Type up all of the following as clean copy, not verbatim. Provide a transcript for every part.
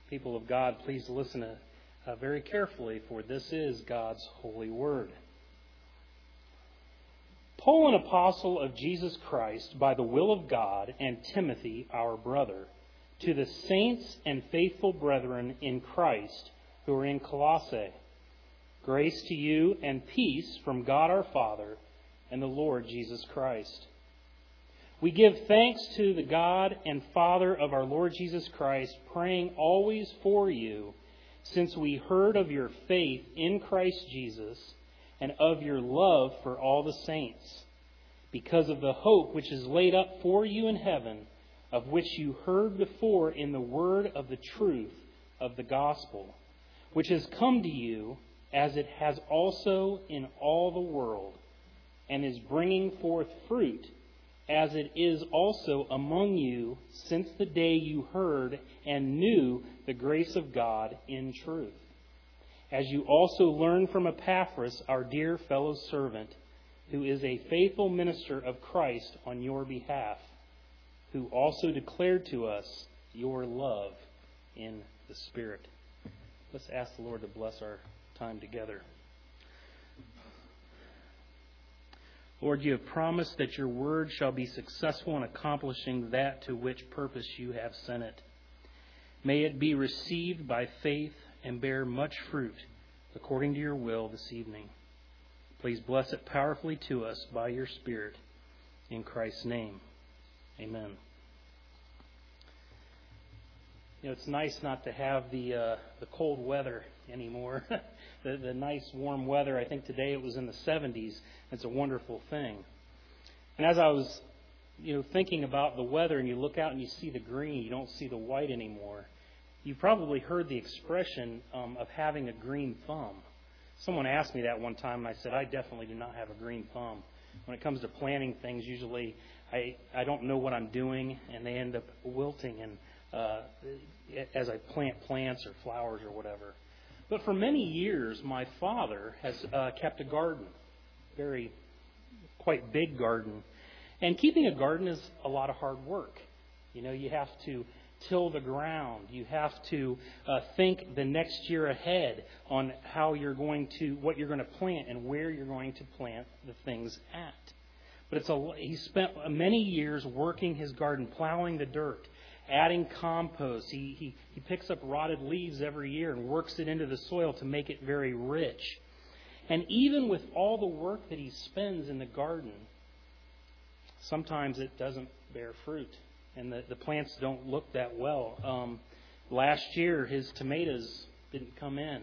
People of God, please listen very carefully, for this is God's holy word. Paul, an apostle of Jesus Christ, by the will of God, and Timothy, our brother, to the saints and faithful brethren in Christ who are in Colossae, grace to you and peace from God our Father and the Lord Jesus Christ. We give thanks to the God and Father of our Lord Jesus Christ, praying always for you, since we heard of your faith in Christ Jesus and of your love for all the saints, because of the hope which is laid up for you in heaven, of which you heard before in the word of the truth of the gospel, which has come to you as it has also in all the world, and is bringing forth fruit, as it is also among you since the day you heard and knew the grace of God in truth. As you also learned from Epaphras, our dear fellow servant, who is a faithful minister of Christ on your behalf, who also declared to us your love in the Spirit. Let's ask the Lord to bless our time together. Lord, you have promised that your word shall be successful in accomplishing that to which purpose you have sent it. May it be received by faith and bear much fruit according to your will this evening. Please bless it powerfully to us by your Spirit. In Christ's name, amen. You know, it's nice not to have the cold weather anymore. the nice warm weather. I think today it was in the 70s. It's a wonderful thing. And as I was, thinking about the weather, and you look out and you see the green, you don't see the white anymore. You've probably heard the expression of having a green thumb. Someone asked me that one time, and I said, I definitely do not have a green thumb. When it comes to planting things, usually I don't know what I'm doing, and they end up wilting and as I plant plants or flowers or whatever. But for many years, my father has kept a garden, quite big garden. And keeping a garden is a lot of hard work. You have to till the ground. You have to think the next year ahead on what you're going to plant and where you're going to plant the things at. But he spent many years working his garden, plowing the dirt, adding compost. He picks up rotted leaves every year and works it into the soil to make it very rich. And even with all the work that he spends in the garden, sometimes it doesn't bear fruit. And the plants don't look that well. Last year, his tomatoes didn't come in.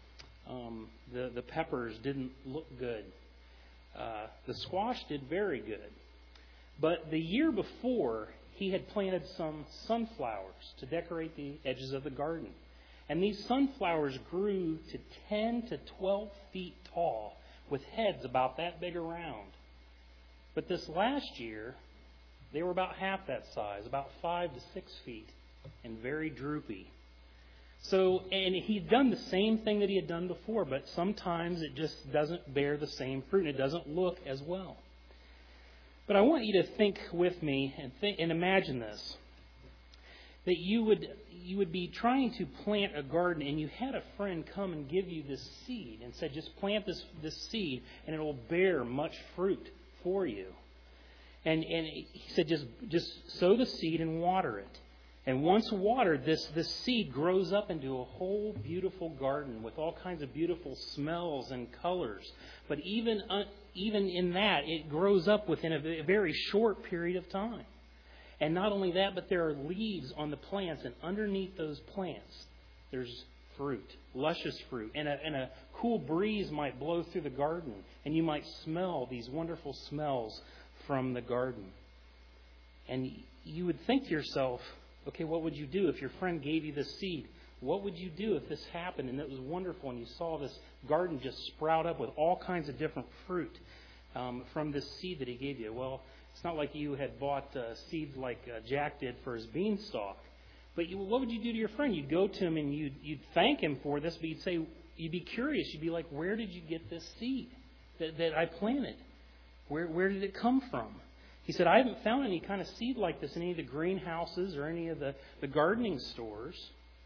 The peppers didn't look good. The squash did very good. But the year before, he had planted some sunflowers to decorate the edges of the garden. And these sunflowers grew to 10 to 12 feet tall with heads about that big around. But this last year, they were about half that size, about 5 to 6 feet, and very droopy. And he'd done the same thing that he had done before, but sometimes it just doesn't bear the same fruit, and it doesn't look as well. But I want you to think with me and imagine this. That you would be trying to plant a garden, and you had a friend come and give you this seed and said, just plant this seed, and it will bear much fruit for you. And he said, just sow the seed and water it. And once watered, this seed grows up into a whole beautiful garden with all kinds of beautiful smells and colors. But even in that, it grows up within a very short period of time. And not only that, but there are leaves on the plants, and underneath those plants, there's fruit, luscious fruit. And a cool breeze might blow through the garden, and you might smell these wonderful smells from the garden. And you would think to yourself, okay, what would you do if your friend gave you this seed? What would you do if this happened and it was wonderful and you saw this garden just sprout up with all kinds of different fruit from this seed that he gave you? Well, it's not like you had bought seeds like Jack did for his beanstalk. But what would you do to your friend? You'd go to him and you'd thank him for this, but you'd be curious. You'd be like, where did you get this seed that I planted? Where did it come from? He said, I haven't found any kind of seed like this in any of the greenhouses or any of the gardening stores.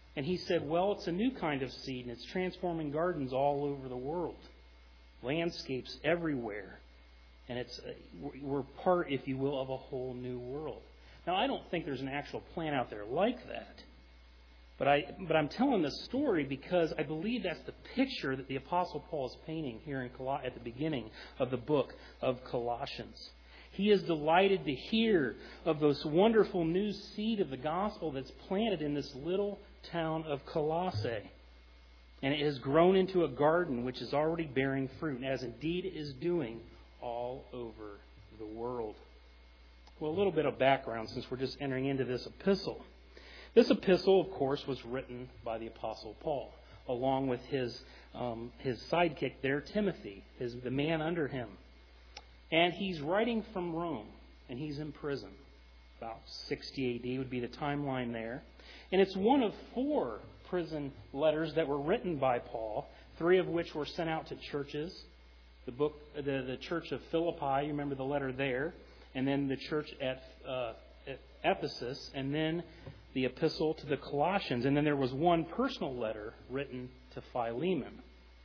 And he said, well, it's a new kind of seed, and it's transforming gardens all over the world. Landscapes everywhere. And we're part, if you will, of a whole new world. Now, I don't think there's an actual plant out there like that. But I'm telling this story because I believe that's the picture that the Apostle Paul is painting here at the beginning of the book of Colossians. He is delighted to hear of this wonderful new seed of the gospel that's planted in this little town of Colossae. And it has grown into a garden which is already bearing fruit, as indeed it is doing all over the world. Well, a little bit of background since we're just entering into this epistle. This epistle, of course, was written by the Apostle Paul, along with his sidekick there, Timothy, the man under him. And he's writing from Rome, and he's in prison. About 60 A.D. would be the timeline there. And it's one of 4 prison letters that were written by Paul, 3 of which were sent out to churches. The church of Philippi, you remember the letter there, and then the church at Ephesus, and then the epistle to the Colossians. And then there was one personal letter written to Philemon.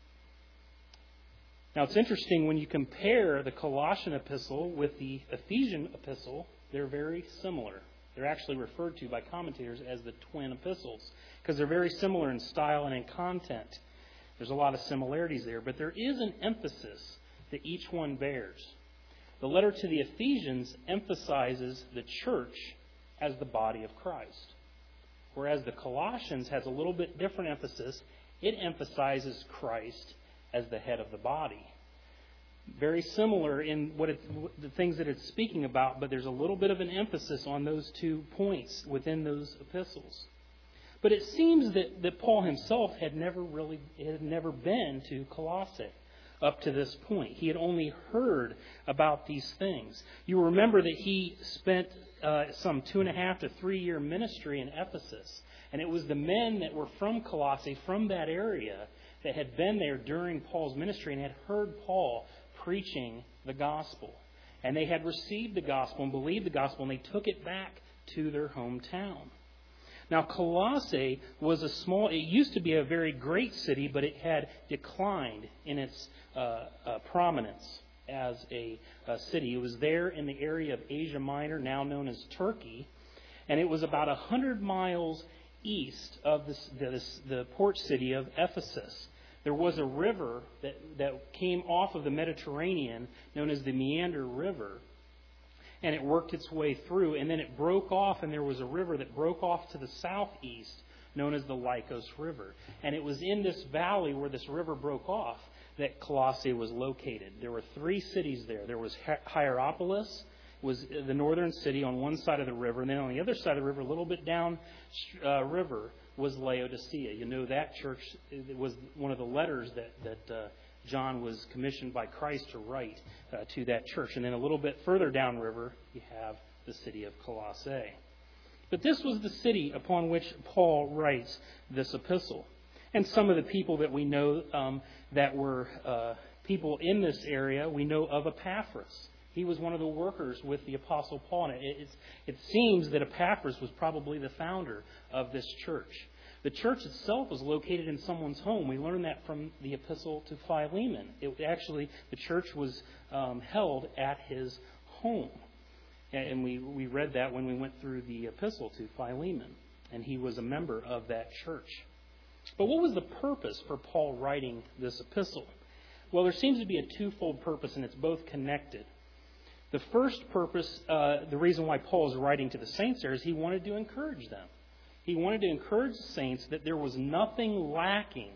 Now, it's interesting when you compare the Colossian epistle with the Ephesian epistle, they're very similar. They're actually referred to by commentators as the twin epistles because they're very similar in style and in content. There's a lot of similarities there, but there is an emphasis that each one bears. The letter to the Ephesians emphasizes the church as the body of Christ, whereas the Colossians has a little bit different emphasis. It emphasizes Christ as the head of the body. Very similar in the things that it's speaking about, but there's a little bit of an emphasis on those 2 points within those epistles. But it seems that Paul himself had never been to Colossae up to this point. He had only heard about these things. You remember that he spent some 2.5 to 3 year ministry in Ephesus, and it was the men that were from Colossae, from that area, that had been there during Paul's ministry and had heard Paul preaching the gospel. And they had received the gospel and believed the gospel, and they took it back to their hometown. Now, Colossae was it used to be a very great city, but it had declined in its prominence as a city. It was there in the area of Asia Minor, now known as Turkey, and it was about 100 miles east of the port city of Ephesus. There was a river that came off of the Mediterranean, known as the Meander River, and it worked its way through, and then it broke off, and there was a river that broke off to the southeast, known as the Lycos River. And it was in this valley where this river broke off that Colossae was located. There were 3 cities there. There was Hierapolis, was the northern city on one side of the river, and then on the other side of the river, a little bit down river, was Laodicea. You know that church was one of the letters that John was commissioned by Christ to write to that church. And then a little bit further downriver, you have the city of Colossae. But this was the city upon which Paul writes this epistle. And some of the people that we know that were people in this area, we know of Epaphras. He was one of the workers with the Apostle Paul. And it seems that Epaphras was probably the founder of this church. The church itself was located in someone's home. We learned that from the epistle to Philemon. The church was held at his home. And we read that when we went through the epistle to Philemon. And he was a member of that church. But what was the purpose for Paul writing this epistle? Well, there seems to be a twofold purpose, and it's both connected. The first purpose, the reason why Paul is writing to the saints there, is he wanted to encourage them. He wanted to encourage the saints that there was nothing lacking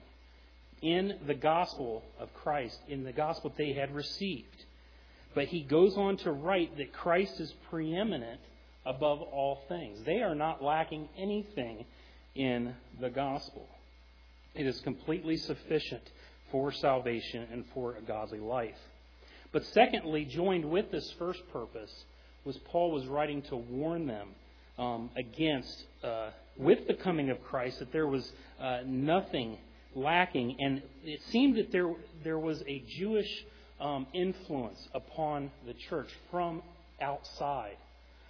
in the gospel of Christ, in the gospel they had received. But he goes on to write that Christ is preeminent above all things. They are not lacking anything in the gospel. It is completely sufficient for salvation and for a godly life. But secondly, joined with this first purpose, was Paul was writing to warn them against, with the coming of Christ, that there was nothing lacking. And it seemed that there was a Jewish influence upon the church from outside.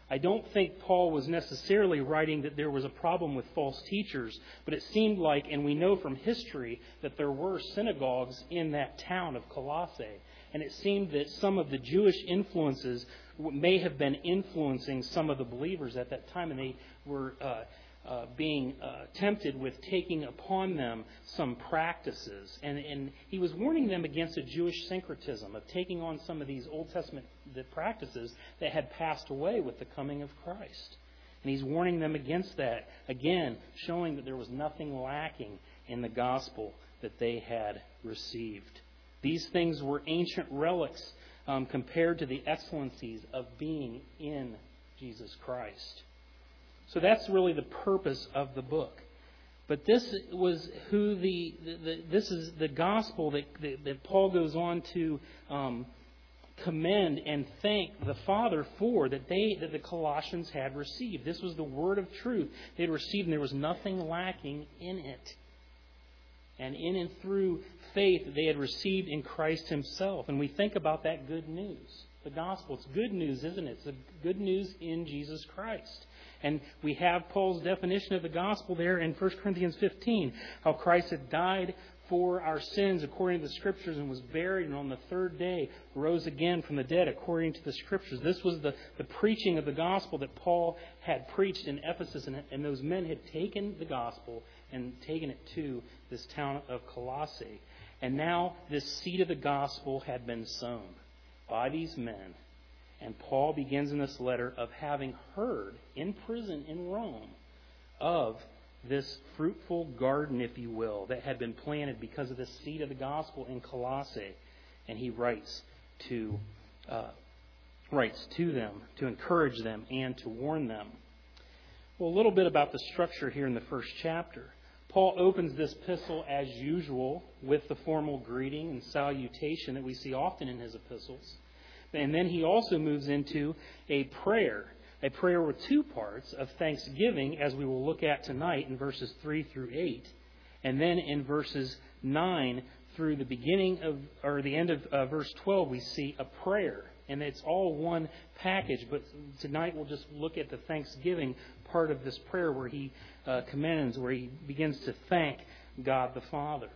I don't think Paul was necessarily writing that there was a problem with false teachers, but it seemed like, and we know from history, that there were synagogues in that town of Colossae. And it seemed that some of the Jewish influences may have been influencing some of the believers at that time, and they were being tempted with taking upon them some practices. And he was warning them against a Jewish syncretism of taking on some of these Old Testament practices that had passed away with the coming of Christ. And he's warning them against that, again, showing that there was nothing lacking in the gospel that they had received. These things were ancient relics compared to the excellencies of being in Jesus Christ. So that's really the purpose of the book. But this was who this is the gospel that Paul goes on to commend and thank the Father for that the Colossians had received. This was the word of truth they had received, and there was nothing lacking in it. And in and through faith they had received in Christ Himself. And we think about that good news. The gospel, it's good news, isn't it? It's the good news in Jesus Christ. And we have Paul's definition of the gospel there in 1 Corinthians 15, how Christ had died for our sins according to the Scriptures and was buried, and on the third day rose again from the dead according to the Scriptures. This was the preaching of the gospel that Paul had preached in Ephesus, and those men had taken the gospel and taken it to this town of Colossae. And now this seed of the gospel had been sown by these men. And Paul begins in this letter of having heard in prison in Rome of this fruitful garden, if you will, that had been planted because of the seed of the gospel in Colossae. And he writes to them to encourage them and to warn them. Well, a little bit about the structure here in the first chapter. Paul opens this epistle as usual with the formal greeting and salutation that we see often in his epistles. And then he also moves into a prayer with two parts of thanksgiving, as we will look at tonight in verses 3 through 8. And then in verses 9 through the beginning of, or the end of verse 12, we see a prayer. And it's all one package, but tonight we'll just look at the thanksgiving part of this prayer where he commends, where he begins to thank God the Father.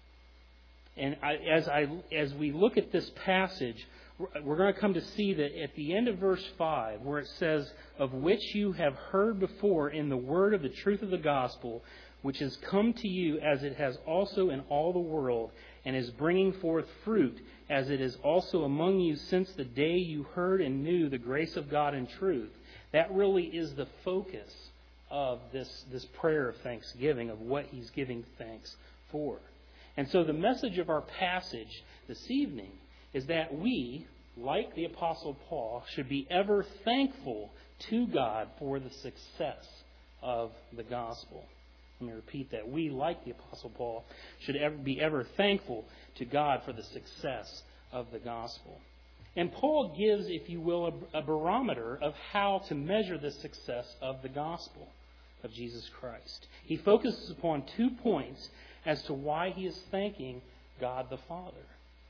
And as we look at this passage, we're going to come to see that at the end of verse 5, where it says, "Of which you have heard before in the word of the truth of the gospel, which has come to you as it has also in all the world, and is bringing forth fruit, as it is also among you since the day you heard and knew the grace of God in truth." That really is the focus of this prayer of thanksgiving, of what he's giving thanks for. And so the message of our passage this evening is that we, like the Apostle Paul, should be ever thankful to God for the success of the gospel. Let me repeat that. We, like the Apostle Paul, should be ever thankful to God for the success of the gospel. And Paul gives, if you will, a barometer of how to measure the success of the gospel of Jesus Christ. He focuses upon 2 points as to why he is thanking God the Father.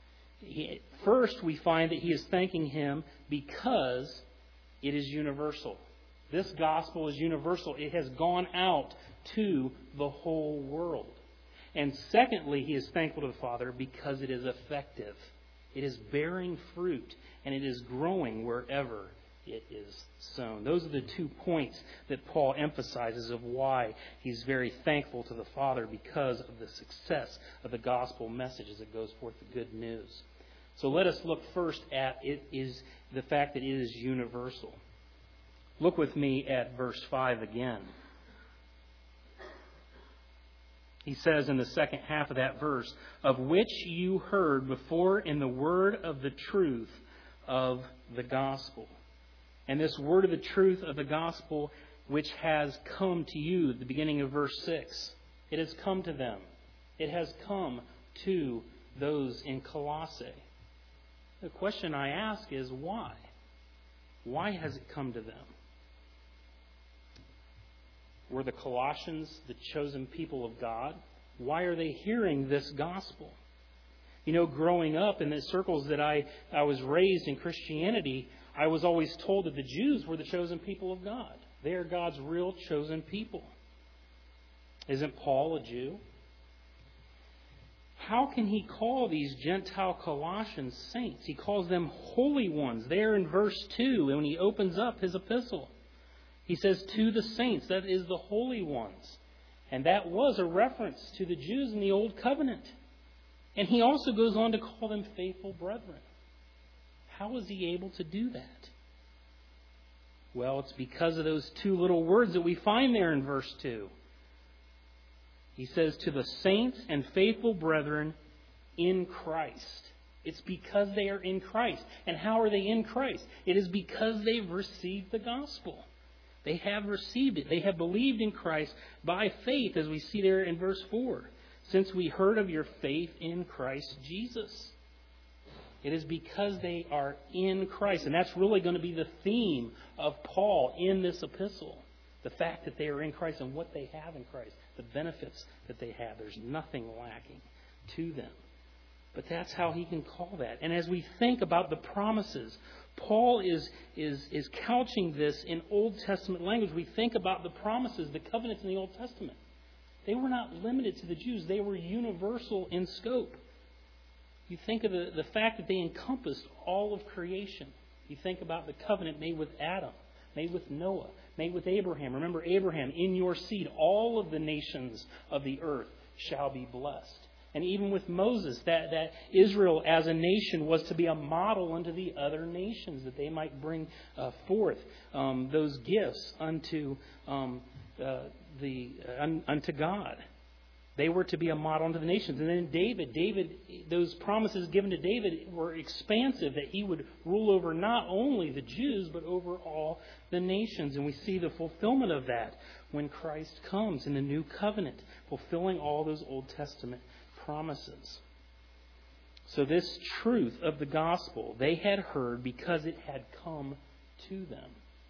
First, we find that he is thanking Him because it is universal. This gospel is universal. It has gone out to the whole world. And secondly, he is thankful to the Father because it is effective. It is bearing fruit, and it is growing wherever it is sown. Those are the 2 points that Paul emphasizes of why he's very thankful to the Father, because of the success of the gospel message as it goes forth, the good news. So let us look first at the fact that it is universal. Look with me at verse 5 again. He says in the second half of that verse, "Of which you heard before in the word of the truth of the gospel." And this word of the truth of the gospel, which has come to you, at the beginning of verse 6. It has come to them. It has come to those in Colossae. The question I ask is why? Why has it come to them? Were the Colossians the chosen people of God? Why are they hearing this gospel? Growing up in the circles that I was raised in Christianity, I was always told that the Jews were the chosen people of God. They are God's real chosen people. Isn't Paul a Jew? How can he call these Gentile Colossians saints? He calls them holy ones. There in verse 2, when he opens up his epistle, he says, to the saints, that is the holy ones. And that was a reference to the Jews in the Old Covenant. And he also goes on to call them faithful brethren. How was he able to do that? Well, it's because of those two little words that we find there in verse 2. He says, to the saints and faithful brethren in Christ. It's because they are in Christ. And how are they in Christ? It is because they've received the gospel. They have received it. They have believed in Christ by faith, as we see there in verse 4. Since we heard of your faith in Christ Jesus. It is because they are in Christ. And that's really going to be the theme of Paul in this epistle. The fact that they are in Christ and what they have in Christ. The benefits that they have. There's nothing lacking to them. But that's how he can call that. And as we think about the promises, Paul is couching this in Old Testament language. We think about the promises, the covenants in the Old Testament. They were not limited to the Jews. They were universal in scope. You think of the fact that they encompassed all of creation. You think about the covenant made with Adam, made with Noah, made with Abraham. Remember Abraham, in your seed, all of the nations of the earth shall be blessed. And even with Moses, that Israel as a nation was to be a model unto the other nations, that they might bring forth those gifts unto God. They were to be a model unto the nations. And then David, those promises given to David were expansive, that he would rule over not only the Jews, but over all the nations. And we see the fulfillment of that when Christ comes in the new covenant, fulfilling all those Old Testament promises. So this truth of the gospel they had heard because it had come to them.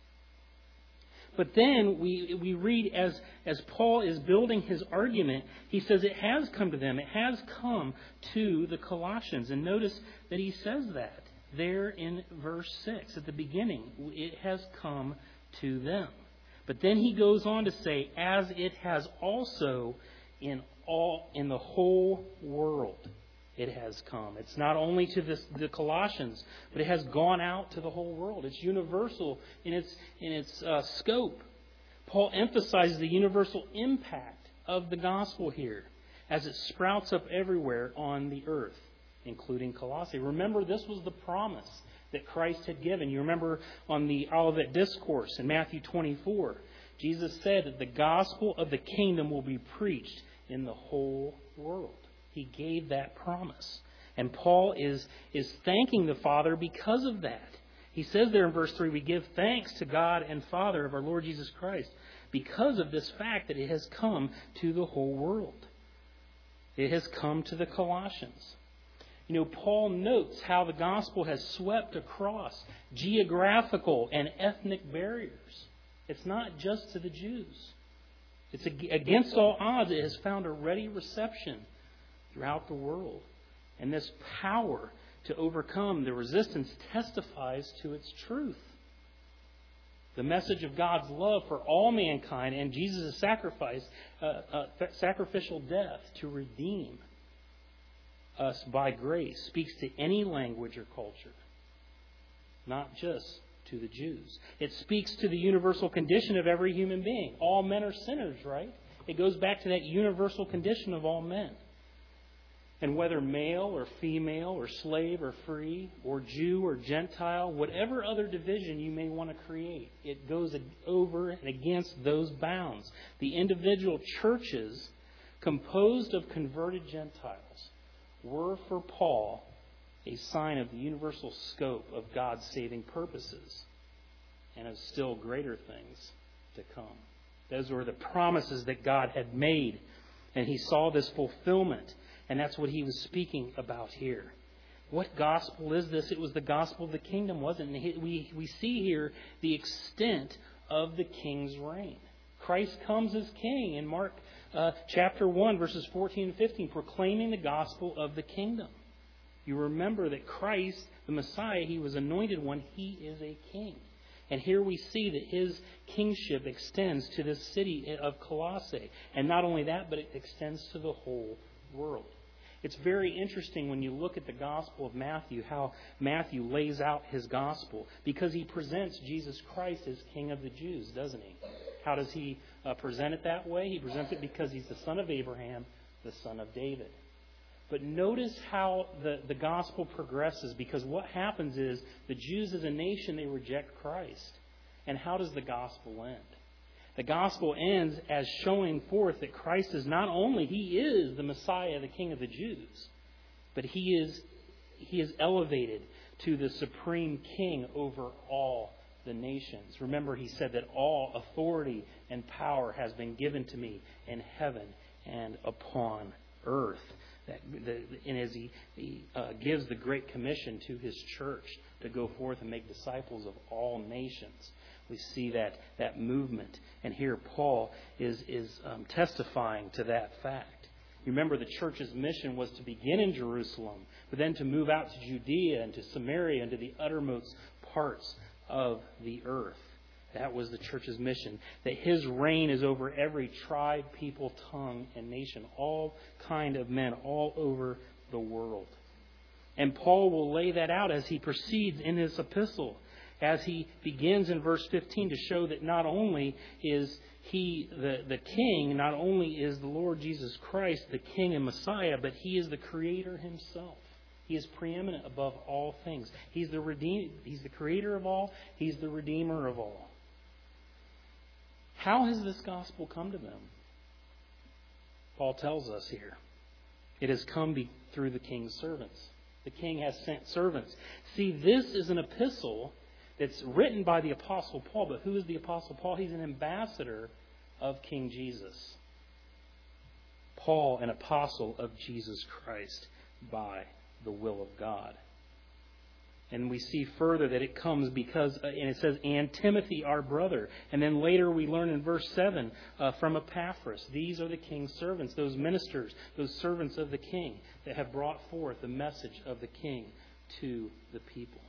But then we read as Paul is building his argument, he says it has come to them. It has come to the Colossians. And notice that he says that there in verse 6 at the beginning. It has come to them. But then he goes on to say, as it has also in the whole world. It has come. It's not only to the Colossians, but it has gone out to the whole world. It's universal in its scope. Paul emphasizes the universal impact of the gospel here as it sprouts up everywhere on the earth, including Colossae. Remember, this was the promise that Christ had given. You remember on the Olivet Discourse in Matthew 24, Jesus said that the gospel of the kingdom will be preached in the whole world. He gave that promise. And Paul is thanking the Father because of that. He says there in verse 3, we give thanks to God and Father of our Lord Jesus Christ because of this fact that it has come to the whole world. It has come to the Colossians. Paul notes how the gospel has swept across geographical and ethnic barriers. It's not just to the Jews. It's against all odds. It has found a ready reception throughout the world. And this power to overcome the resistance testifies to its truth. The message of God's love for all mankind and Jesus' sacrificial death to redeem us by grace speaks to any language or culture, not just to the Jews. It speaks to the universal condition of every human being. All men are sinners, right? It goes back to that universal condition of all men. And whether male or female or slave or free or Jew or Gentile, whatever other division you may want to create, it goes over and against those bounds. The individual churches composed of converted Gentiles were for Paul a sign of the universal scope of God's saving purposes and of still greater things to come. Those were the promises that God had made, and he saw this fulfillment. And that's what he was speaking about here. What gospel is this? It was the gospel of the kingdom, wasn't it? We see here the extent of the king's reign. Christ comes as king in Mark chapter 1, verses 14 and 15, proclaiming the gospel of the kingdom. You remember that Christ, the Messiah, He was anointed one. He is a king. And here we see that His kingship extends to this city of Colossae. And not only that, but it extends to the whole world. It's very interesting when you look at the Gospel of Matthew, how Matthew lays out his Gospel, because he presents Jesus Christ as King of the Jews, doesn't he? How does he present it that way? He presents it because He's the son of Abraham, the son of David. But notice how the Gospel progresses, because what happens is the Jews as a nation, they reject Christ. And how does the Gospel end? The Gospel ends as showing forth that Christ is not only, He is the Messiah, the King of the Jews, but He is elevated to the supreme King over all the nations. Remember, He said that all authority and power has been given to me in heaven and upon earth. And as He gives the Great Commission to His church to go forth and make disciples of all nations, we see that movement. And here Paul is testifying to that fact. Remember, the church's mission was to begin in Jerusalem, but then to move out to Judea and to Samaria and to the uttermost parts of the earth. That was the church's mission. That His reign is over every tribe, people, tongue, and nation. All kind of men all over the world. And Paul will lay that out as he proceeds in his epistle. As he begins in verse 15 to show that not only is He the King, not only is the Lord Jesus Christ the King and Messiah, but He is the Creator Himself. He is preeminent above all things. He's the Creator of all. He's the Redeemer of all. How has this gospel come to them? Paul tells us here. It has come through the King's servants. The King has sent servants. See, this is an epistle that's written by the Apostle Paul. But who is the Apostle Paul? He's an ambassador of King Jesus. Paul, an apostle of Jesus Christ by the will of God. And we see further that it comes because, and it says, and Timothy, our brother. And then later we learn in verse 7 from Epaphras. These are the King's servants, those ministers, those servants of the King that have brought forth the message of the King to the people.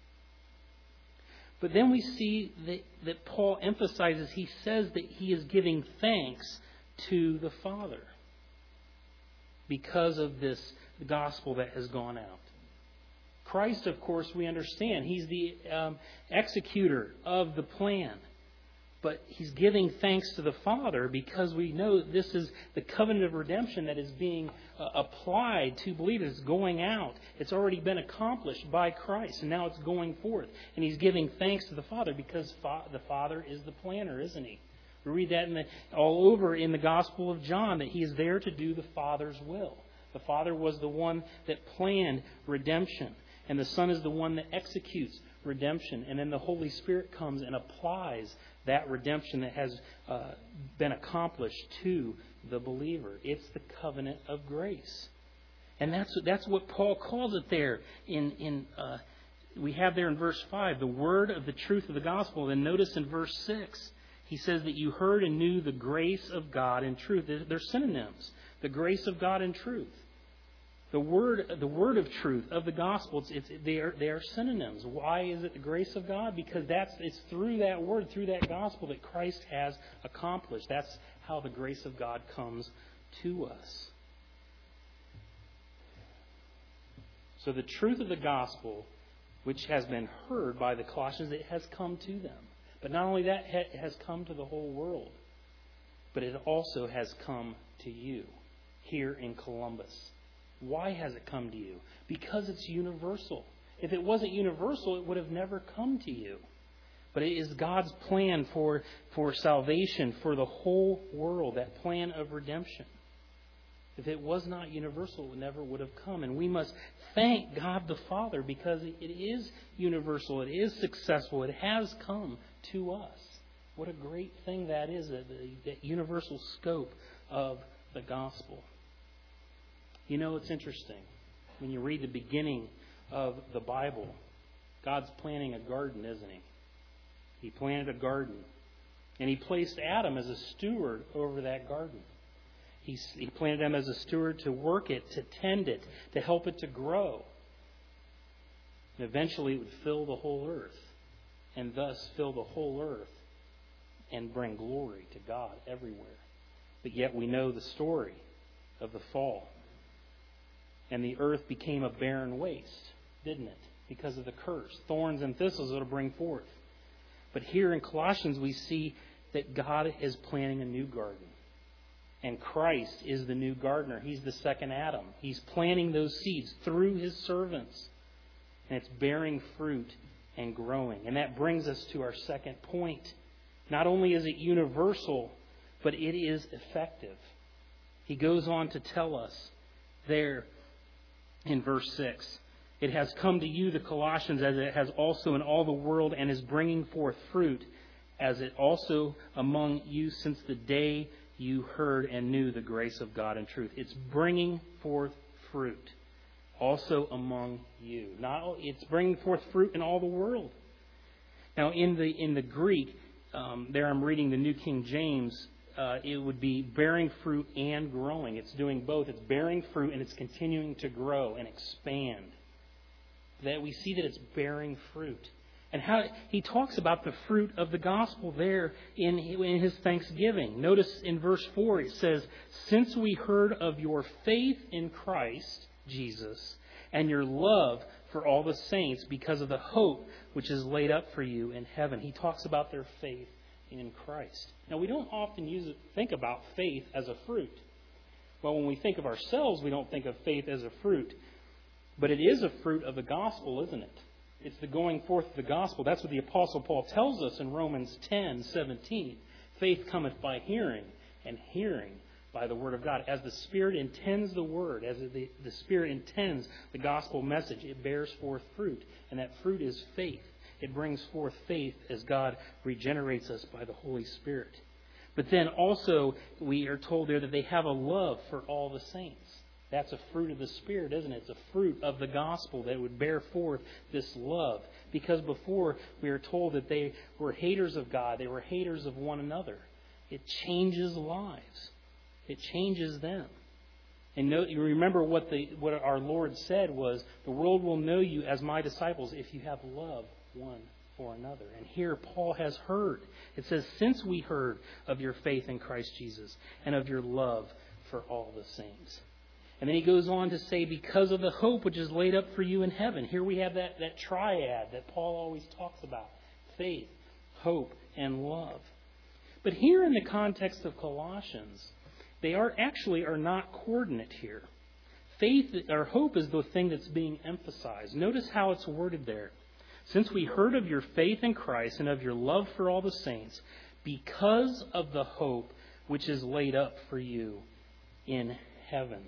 But then we see that Paul emphasizes, he says that he is giving thanks to the Father because of this gospel that has gone out. Christ, of course, we understand. He's the executor of the plan. But He's giving thanks to the Father because we know this is the covenant of redemption that is being applied to believers. It's going out. It's already been accomplished by Christ, and now it's going forth. And He's giving thanks to the Father because the Father is the planner, isn't He? We read that all over in the Gospel of John, that He is there to do the Father's will. The Father was the one that planned redemption. And the Son is the one that executes redemption. And then the Holy Spirit comes and applies that redemption that has been accomplished to the believer. It's the covenant of grace. And that's what Paul calls it there. We have there in verse 5, the word of the truth of the gospel. And notice in verse 6, he says that you heard and knew the grace of God and truth. They're synonyms. The grace of God and truth. The word of truth of the gospel, they are synonyms. Why is it the grace of God? Because it's through that word, through that gospel, that Christ has accomplished. That's how the grace of God comes to us. So the truth of the gospel, which has been heard by the Colossians, it has come to them. But not only that, it has come to the whole world, but it also has come to you here in Columbus. Why has it come to you? Because it's universal. If it wasn't universal, it would have never come to you. But it is God's plan for salvation for the whole world, that plan of redemption. If it was not universal, it never would have come. And we must thank God the Father because it is universal. It is successful. It has come to us. What a great thing that is, that universal scope of the gospel. You know, it's interesting. When you read the beginning of the Bible, God's planting a garden, isn't He? He planted a garden. And He placed Adam as a steward over that garden. He planted him as a steward to work it, to tend it, to help it to grow. And eventually it would fill the whole earth, and thus fill the whole earth and bring glory to God everywhere. But yet we know the story of the fall. And the earth became a barren waste, didn't it? Because of the curse. Thorns and thistles it'll bring forth. But here in Colossians we see that God is planting a new garden. And Christ is the new gardener. He's the second Adam. He's planting those seeds through His servants. And it's bearing fruit and growing. And that brings us to our second point. Not only is it universal, but it is effective. He goes on to tell us there in verse 6, it has come to you, the Colossians, as it has also in all the world, and is bringing forth fruit, as it also among you since the day you heard and knew the grace of God and truth. It's bringing forth fruit also among you. It's bringing forth fruit in all the world. Now, in the Greek, there I'm reading the New King James, it would be bearing fruit and growing. It's doing both. It's bearing fruit and it's continuing to grow and expand. That we see that it's bearing fruit. And how he talks about the fruit of the gospel there in his thanksgiving. Notice in verse 4 it says, since we heard of your faith in Christ Jesus and your love for all the saints because of the hope which is laid up for you in heaven. He talks about their faith in Christ. Now, we don't often think about faith as a fruit. Well, when we think of ourselves, we don't think of faith as a fruit. But it is a fruit of the gospel, isn't it? It's the going forth of the gospel. That's what the Apostle Paul tells us in Romans 10:17. Faith cometh by hearing, and hearing by the word of God. As the Spirit intends the word, as the Spirit intends the gospel message, it bears forth fruit. And that fruit is faith. It brings forth faith as God regenerates us by the Holy Spirit. But then also we are told there that they have a love for all the saints. That's a fruit of the Spirit, isn't it? It's a fruit of the gospel that would bear forth this love. Because before we are told that they were haters of God, they were haters of one another. It changes lives. It changes them. And you remember what our Lord said was, the world will know you as my disciples if you have love one for another. And here Paul has heard. It says, since we heard of your faith in Christ Jesus and of your love for all the saints. And then he goes on to say, because of the hope which is laid up for you in heaven. Here we have that triad that Paul always talks about. Faith, hope, and love. But here in the context of Colossians, they are not coordinate here. Faith or hope is the thing that's being emphasized. Notice how it's worded there. Since we heard of your faith in Christ and of your love for all the saints, because of the hope which is laid up for you in heaven.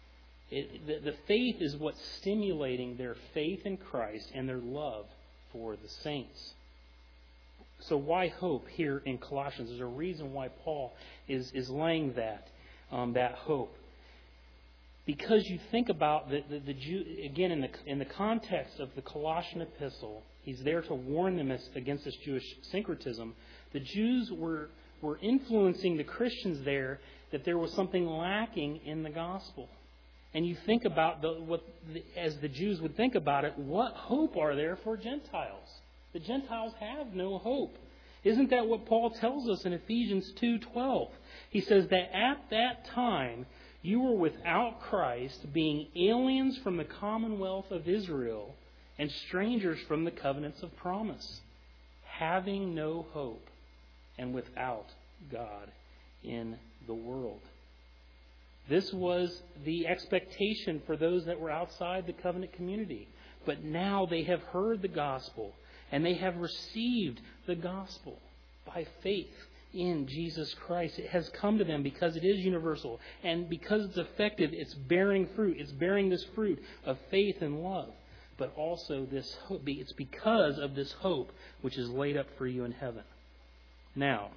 The faith is what's stimulating their faith in Christ and their love for the saints. So why hope here in Colossians? There's a reason why Paul is laying that hope. Because you think about the Jew, again, in the context of the Colossian epistle, he's there to warn them against this Jewish syncretism. The Jews were influencing the Christians there that there was something lacking in the gospel. And you think about as the Jews would think about it, what hope are there for Gentiles? The Gentiles have no hope. Isn't that what Paul tells us in Ephesians 2:12? He says that at that time you were without Christ, being aliens from the commonwealth of Israel and strangers from the covenants of promise, having no hope and without God in the world. This was the expectation for those that were outside the covenant community. But now they have heard the gospel and they have received the gospel by faith in Jesus Christ. It has come to them because it is universal. And because it's effective, it's bearing fruit. It's bearing this fruit of faith and love. But also this hope, it's because of this hope which is laid up for you in heaven. Now,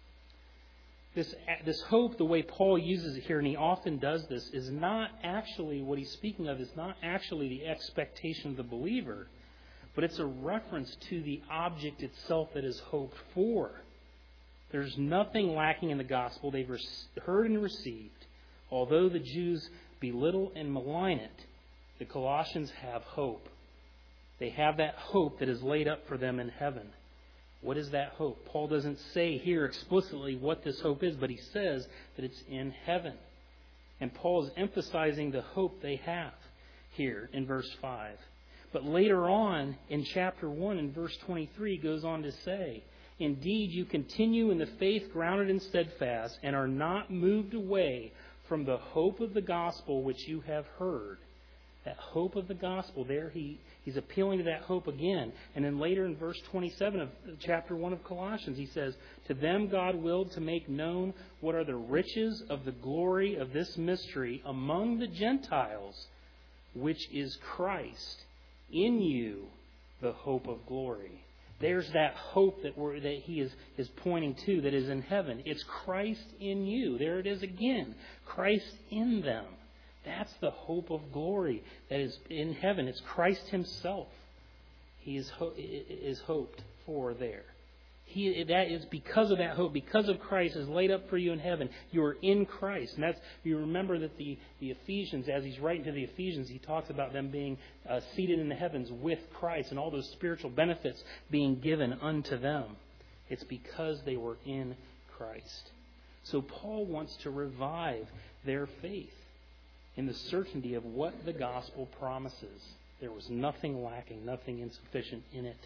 this hope, the way Paul uses it here, and he often does this, is not actually what he's speaking of, is not actually the expectation of the believer, but it's a reference to the object itself that is hoped for. There's nothing lacking in the gospel. They've heard and received. Although the Jews belittle and malign it, the Colossians have hope. They have that hope that is laid up for them in heaven. What is that hope? Paul doesn't say here explicitly what this hope is, but he says that it's in heaven. And Paul is emphasizing the hope they have here in verse 5. But later on in chapter 1 in verse 23 he goes on to say, "Indeed, you continue in the faith grounded and steadfast, and are not moved away from the hope of the gospel which you have heard." That hope of the gospel, there he's appealing to that hope again. And then later in verse 27 of chapter 1 of Colossians, he says, "To them God willed to make known what are the riches of the glory of this mystery among the Gentiles, which is Christ in you, the hope of glory." There's that hope that he is pointing to that is in heaven. It's Christ in you. There it is again. Christ in them. That's the hope of glory that is in heaven. It's Christ himself. He is hoped for there. That is because of that hope, because of Christ is laid up for you in heaven. You are in Christ. And you remember that the Ephesians, as he's writing to the Ephesians, he talks about them being seated in the heavens with Christ and all those spiritual benefits being given unto them. It's because they were in Christ. So Paul wants to revive their faith in the certainty of what the gospel promises. There was nothing lacking, nothing insufficient in it.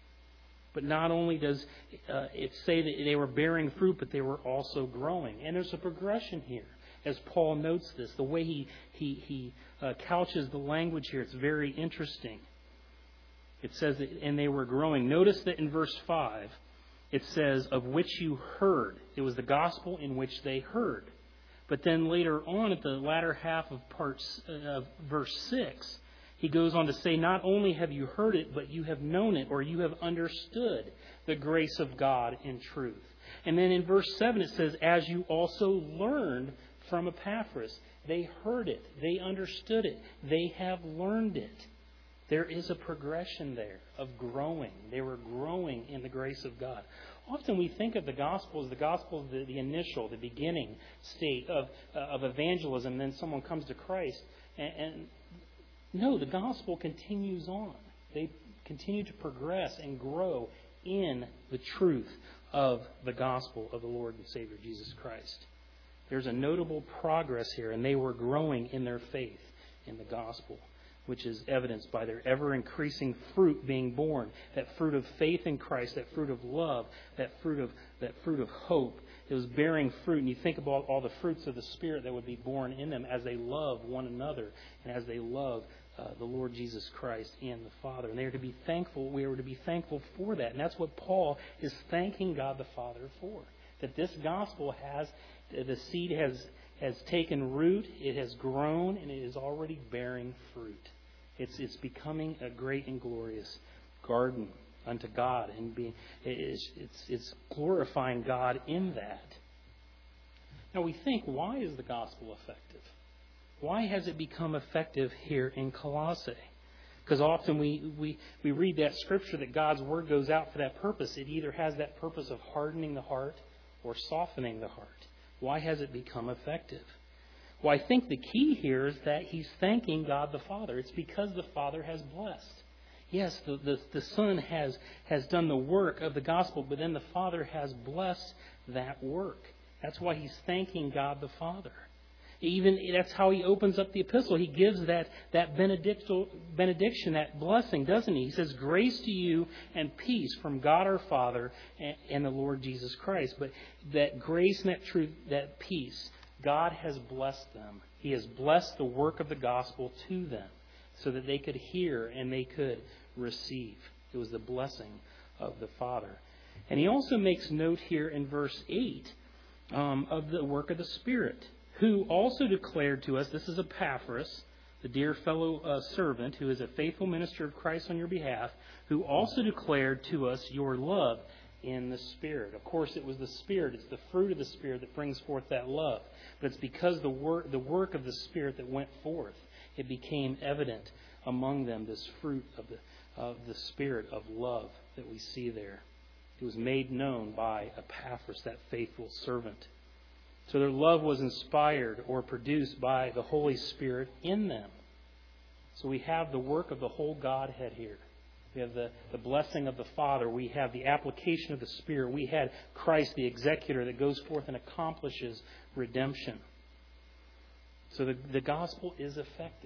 But not only does it say that they were bearing fruit, but they were also growing. And there's a progression here, as Paul notes this. The way he couches the language here, it's very interesting. It says that, and they were growing. Notice that in verse 5, it says, "of which you heard." It was the gospel in which they heard. But then later on at the latter half of verse 6, he goes on to say, "Not only have you heard it, but you have known it," or you have understood the grace of God in truth. And then in verse 7 it says, "as you also learned from Epaphras." They heard it. They understood it. They have learned it. There is a progression there of growing. They were growing in the grace of God. Often we think of the gospel as the initial, the beginning state of evangelism. Then someone comes to Christ. And no, the gospel continues on. They continue to progress and grow in the truth of the gospel of the Lord and Savior Jesus Christ. There's a notable progress here, and they were growing in their faith in the gospel, which is evidenced by their ever-increasing fruit being born. That fruit of faith in Christ, that fruit of love, that fruit of hope. It was bearing fruit. And you think about all the fruits of the Spirit that would be born in them as they love one another and as they love the Lord Jesus Christ and the Father. And they are to be thankful. We are to be thankful for that. And that's what Paul is thanking God the Father for. That this gospel the seed has taken root, it has grown, and it is already bearing fruit. It's becoming a great and glorious garden unto God, and it's glorifying God in that. Now we think, why is the gospel effective? Why has it become effective here in Colossae? Because often we read that scripture that God's word goes out for that purpose. It either has that purpose of hardening the heart or softening the heart. Why has it become effective? Well, I think the key here is that he's thanking God the Father. It's because the Father has blessed. Yes, the Son has done the work of the gospel, but then the Father has blessed that work. That's why he's thanking God the Father. Even that's how he opens up the epistle. He gives that benediction, that blessing, doesn't he? He says, "Grace to you and peace from God our Father and the Lord Jesus Christ." But that grace and that truth, that peace, God has blessed them. He has blessed the work of the gospel to them so that they could hear and they could receive. It was the blessing of the Father. And he also makes note here in verse 8 of the work of the Spirit, who also declared to us, this is Epaphras, the dear fellow servant, who is a faithful minister of Christ on your behalf, who also declared to us your love in the Spirit. Of course, it was the Spirit, it's the fruit of the Spirit that brings forth that love. But it's because the work of the Spirit that went forth, it became evident among them, this fruit of the Spirit of love that we see there. It was made known by Epaphras, that faithful servant. So their love was inspired or produced by the Holy Spirit in them. So we have the work of the whole Godhead here. We have the blessing of the Father. We have the application of the Spirit. We had Christ, the executor, that goes forth and accomplishes redemption. So the gospel is effective.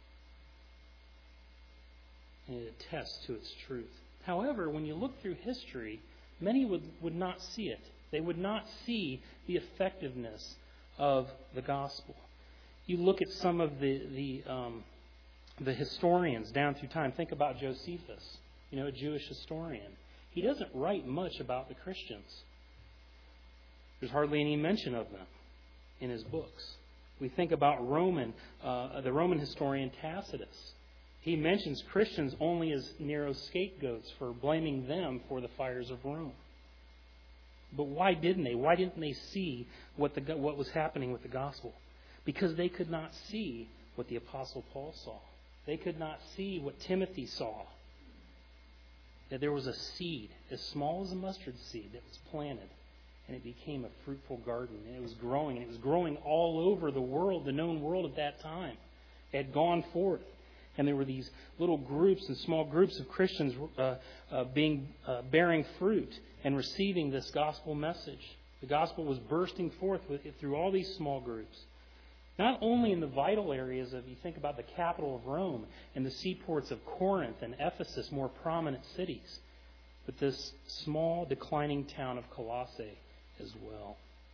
And it attests to its truth. However, when you look through history, many would not see it. They would not see the effectiveness of the gospel. You look at some of the historians down through time. Think about Josephus, a Jewish historian. He doesn't write much about the Christians. There's hardly any mention of them in his books. We think about the Roman historian Tacitus. He mentions Christians only as Nero's scapegoats for blaming them for the fires of Rome. But why didn't they? Why didn't they see what was happening with the gospel? Because they could not see what the Apostle Paul saw. They could not see what Timothy saw. That there was a seed, as small as a mustard seed, that was planted. And it became a fruitful garden. And it was growing. And it was growing all over the world, the known world at that time. It had gone forth. And there were these little groups and small groups of Christians bearing fruit and receiving this gospel message. The gospel was bursting forth through all these small groups. Not only in the vital areas of, you think about the capital of Rome and the seaports of Corinth and Ephesus, more prominent cities, but this small declining town of Colossae as well.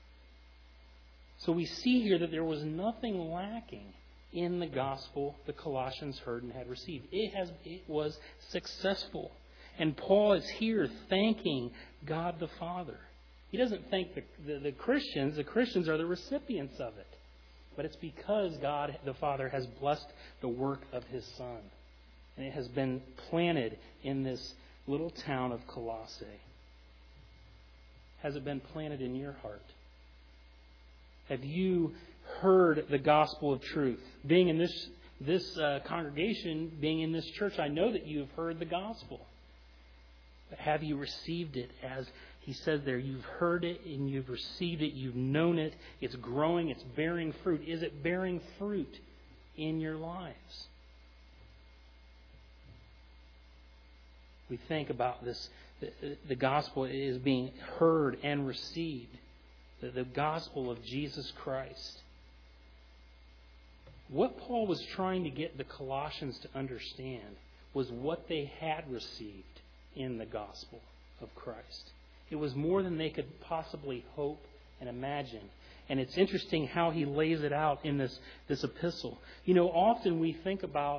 So we see here that there was nothing lacking in the gospel the Colossians heard and had received. It was successful. And Paul is here thanking God the Father. He doesn't thank the Christians. The Christians are the recipients of it. But it's because God the Father has blessed the work of His Son. And it has been planted in this little town of Colossae. Has it been planted in your heart? Have you heard the gospel of truth? Being in this congregation, being in this church, I know that you have heard the gospel. But have you received it? As he says there, you've heard it and you've received it, you've known it, it's growing, it's bearing fruit. Is it bearing fruit in your lives? We think about this, the gospel is being heard and received. The gospel of Jesus Christ. What Paul was trying to get the Colossians to understand was what they had received in the gospel of Christ. It was more than they could possibly hope and imagine. And it's interesting how he lays it out in this epistle. Often we think about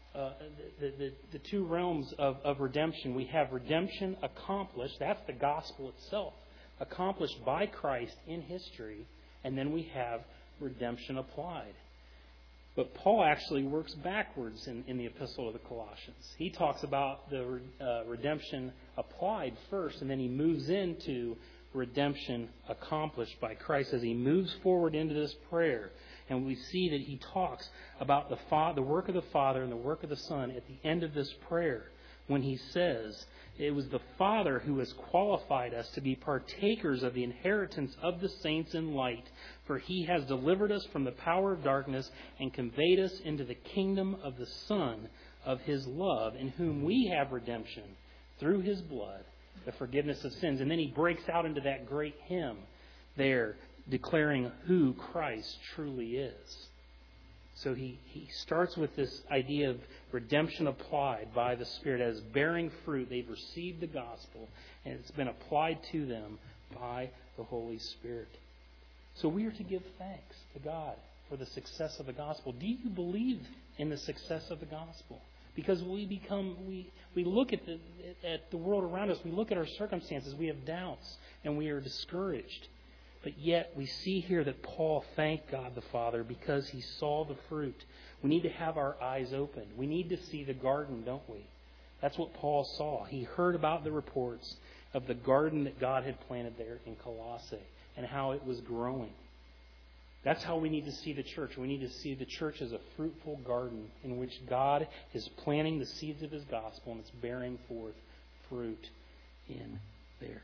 the two realms of redemption. We have redemption accomplished. That's the gospel itself. Accomplished by Christ in history. And then we have redemption applied. But Paul actually works backwards in the epistle of the Colossians. He talks about the redemption applied first, and then he moves into redemption accomplished by Christ as he moves forward into this prayer. And we see that he talks about the work of the Father and the work of the Son at the end of this prayer when he says, it was the Father who has qualified us to be partakers of the inheritance of the saints in light, for He has delivered us from the power of darkness and conveyed us into the kingdom of the Son of His love, in whom we have redemption through His blood, the forgiveness of sins. And then he breaks out into that great hymn there, declaring who Christ truly is. So he starts with this idea of redemption applied by the Spirit as bearing fruit. They've received the gospel, and it's been applied to them by the Holy Spirit. So we are to give thanks to God for the success of the gospel. Do you believe in the success of the gospel? Because we look at the world around us, we look at our circumstances, we have doubts, and we are discouraged. But yet we see here that Paul thanked God the Father because he saw the fruit. We need to have our eyes open. We need to see the garden, don't we? That's what Paul saw. He heard about the reports of the garden that God had planted there in Colossae and how it was growing. That's how we need to see the church. We need to see the church as a fruitful garden in which God is planting the seeds of His gospel and it's bearing forth fruit in there.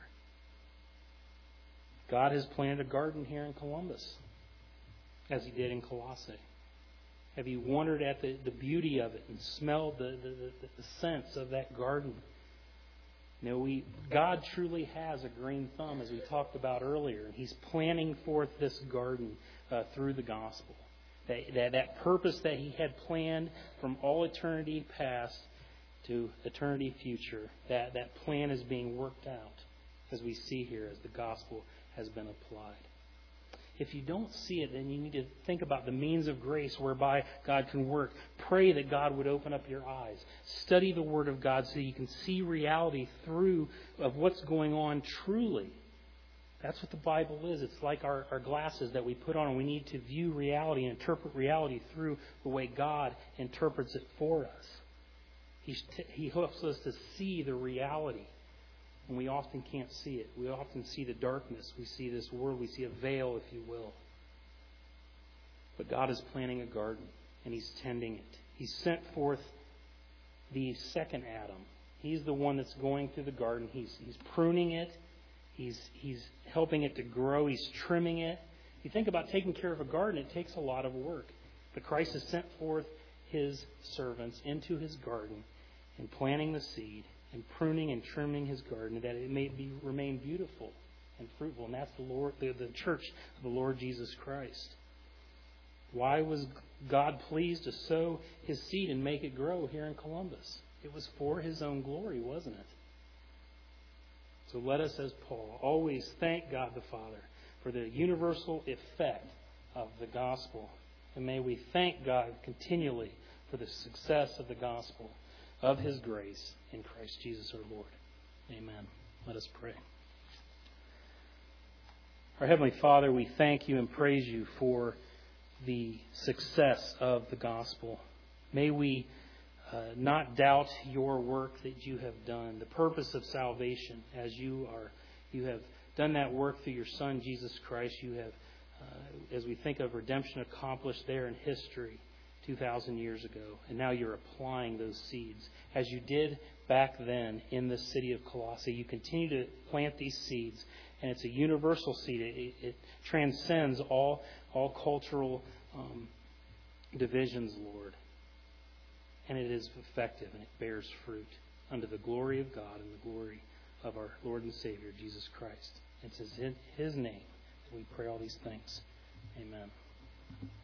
God has planted a garden here in Columbus, as He did in Colossae. Have you wondered at the beauty of it and smelled the scents of that garden? You know, God truly has a green thumb, as we talked about earlier. And He's planning forth this garden through the gospel. That purpose that He had planned from all eternity past to eternity future, that plan is being worked out, as we see here, as the gospel has been applied. If you don't see it, then you need to think about the means of grace whereby God can work. Pray that God would open up your eyes. Study the Word of God so you can see reality through of what's going on truly. That's what the Bible is. It's like our glasses that we put on. We need to view reality and interpret reality through the way God interprets it for us. He helps us to see the reality. And we often can't see it. We often see the darkness. We see this world. We see a veil, if you will. But God is planting a garden, and He's tending it. He sent forth the second Adam. He's the one that's going through the garden. He's pruning it. He's helping it to grow. He's trimming it. You think about taking care of a garden, it takes a lot of work. But Christ has sent forth His servants into His garden and planting the seed and pruning and trimming His garden that it may remain beautiful and fruitful. And that's the church of the Lord Jesus Christ. Why was God pleased to sow His seed and make it grow here in Columbus? It was for His own glory, wasn't it? So let us, as Paul, always thank God the Father for the universal effect of the gospel. And may we thank God continually for the success of the gospel of His grace in Christ Jesus our Lord. Amen. Let us pray. Our Heavenly Father, we thank You and praise You for the success of the gospel. May we not doubt Your work that You have done, the purpose of salvation, as You have done that work through Your Son, Jesus Christ. You have, as we think of redemption accomplished there in history 2,000 years ago, and now You're applying those seeds. As You did back then in the city of Colossae, You continue to plant these seeds, and it's a universal seed. It transcends all cultural divisions, Lord. And it is effective, and it bears fruit unto the glory of God and the glory of our Lord and Savior, Jesus Christ. It's in His name that we pray all these things. Amen.